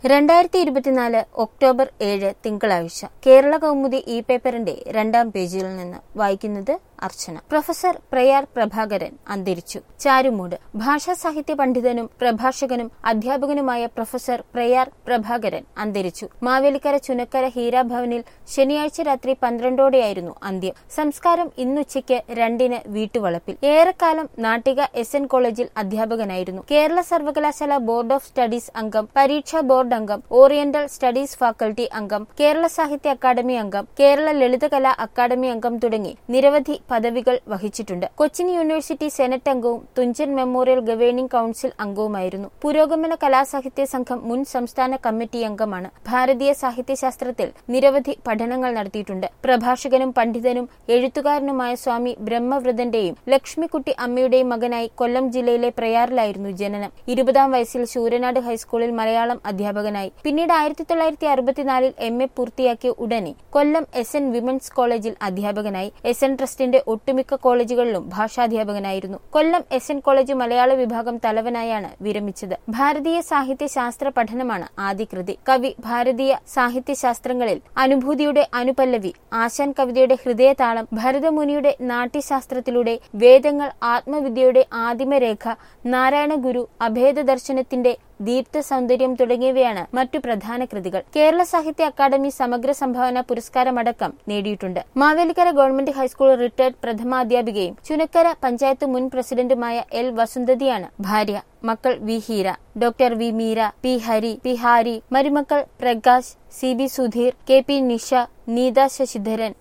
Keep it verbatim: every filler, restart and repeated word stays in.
രണ്ടായിരത്തി ഇരുപത്തിനാല് ഒക്ടോബർ ഏഴ് തിങ്കളാഴ്ച കേരള കൗമുദി ഇ പേപ്പറിന്റെ രണ്ടാം പേജിൽ നിന്ന് വായിക്കുന്നത് അർച്ചന. പ്രൊഫസർ പ്രയാർ പ്രഭാകരൻ അന്തരിച്ചു. ചാരുമൂട്. ഭാഷാ സാഹിത്യ പണ്ഡിതനും പ്രഭാഷകനും അധ്യാപകനുമായ പ്രൊഫസർ പ്രയാർ പ്രഭാകരൻ അന്തരിച്ചു. മാവേലിക്കര ചുനക്കര ഹീരാഭവനിൽ ശനിയാഴ്ച രാത്രി പന്ത്രണ്ടോടെയായിരുന്നു അന്ത്യം. സംസ്കാരം ഇന്നുച്ചയ്ക്ക് രണ്ടിന് വീട്ടുവളപ്പിൽ. ഏറെക്കാലം നാട്ടിക എസ് എൻ കോളേജിൽ അധ്യാപകനായിരുന്നു. കേരള സർവകലാശാല ബോർഡ് ഓഫ് സ്റ്റഡീസ് അംഗം, പരീക്ഷാ ബോർഡ് അംഗം, ഓറിയന്റൽ സ്റ്റഡീസ് ഫാക്കൽറ്റി അംഗം, കേരള സാഹിത്യ അക്കാദമി അംഗം, കേരള ലളിതകലാ അക്കാദമി അംഗം തുടങ്ങി നിരവധി പദവികൾ വഹിച്ചിട്ടുണ്ട്. കൊച്ചിൻ യൂണിവേഴ്സിറ്റി സെനറ്റ് അംഗവും തുഞ്ചൻ മെമ്മോറിയൽ ഗവേണിംഗ് കൌൺസിൽ അംഗവുമായിരുന്നു. പുരോഗമന കലാസാഹിത്യ സംഘം മുൻ സംസ്ഥാന കമ്മിറ്റി അംഗമാണ്. ഭാരതീയ സാഹിത്യശാസ്ത്രത്തിൽ നിരവധി പഠനങ്ങൾ നടത്തിയിട്ടുണ്ട്. പ്രഭാഷകനും പണ്ഡിതനും എഴുത്തുകാരനുമായ സ്വാമി ബ്രഹ്മവ്രതന്റെയും ലക്ഷ്മിക്കുട്ടി അമ്മയുടെയും മകനായി കൊല്ലം ജില്ലയിലെ പ്രയാറിലായിരുന്നു ജനനം. ഇരുപതാം വയസ്സിൽ ശൂരനാട് ഹൈസ്കൂളിൽ മലയാളം അധ്യാപകനായി. പിന്നീട് ആയിരത്തി തൊള്ളായിരത്തി അറുപത്തിനാലിൽ എം എ പൂർത്തിയാക്കിയ ഉടനെ കൊല്ലം എസ് എൻ വിമൻസ് കോളേജിൽ അധ്യാപകനായി. എസ് എൻ ട്രസ്റ്റിന്റെ ഒട്ടുമിക്ക കോളേജുകളിലും ഭാഷാധ്യാപകനായിരുന്നു. Kollam S N college Malayala വിഭാഗം തലവനായാണ് വിരമിച്ചത്. ഭാരതീയ സാഹിത്യ ശാസ്ത്ര പഠനമാണ് ആദ്യ കൃതി. കവി ഭാരതീയ സാഹിത്യശാസ്ത്രങ്ങളിൽ അനുഭൂതിയുടെ അനുപല്ലവി, ആശാൻ കവിതയുടെ ഹൃദയതാളം, ഭരതമുനിയുടെ നാട്യശാസ്ത്രത്തിലൂടെ വേദങ്ങൾ, ആത്മവിദ്യയുടെ ആദിമരേഖ, നാരായണ ഗുരു, അഭേദ ദർശനത്തിന്റെ ദീപ്ത സൗന്ദര്യം തുടങ്ങിയവയാണ് മറ്റു പ്രധാന കൃതികൾ. കേരള സാഹിത്യ അക്കാദമി സമഗ്ര സംഭാവന പുരസ്കാരമടക്കം നേടിയിട്ടുണ്ട്. മാവേലിക്കര ഗവൺമെന്റ് ഹൈസ്കൂൾ റിട്ടയർഡ് പ്രഥമാധ്യാപികയും ചുനക്കര പഞ്ചായത്ത് മുൻ പ്രസിഡന്റുമായ എൽ വസുന്ധതിയാണ് ഭാര്യ. മക്കൾ V Heera, doctor V Meera, P Hari, P Hari, മരുമക്കൾ Prakash, C B Sudheer, K P Nisha, Neetha Sasidharan,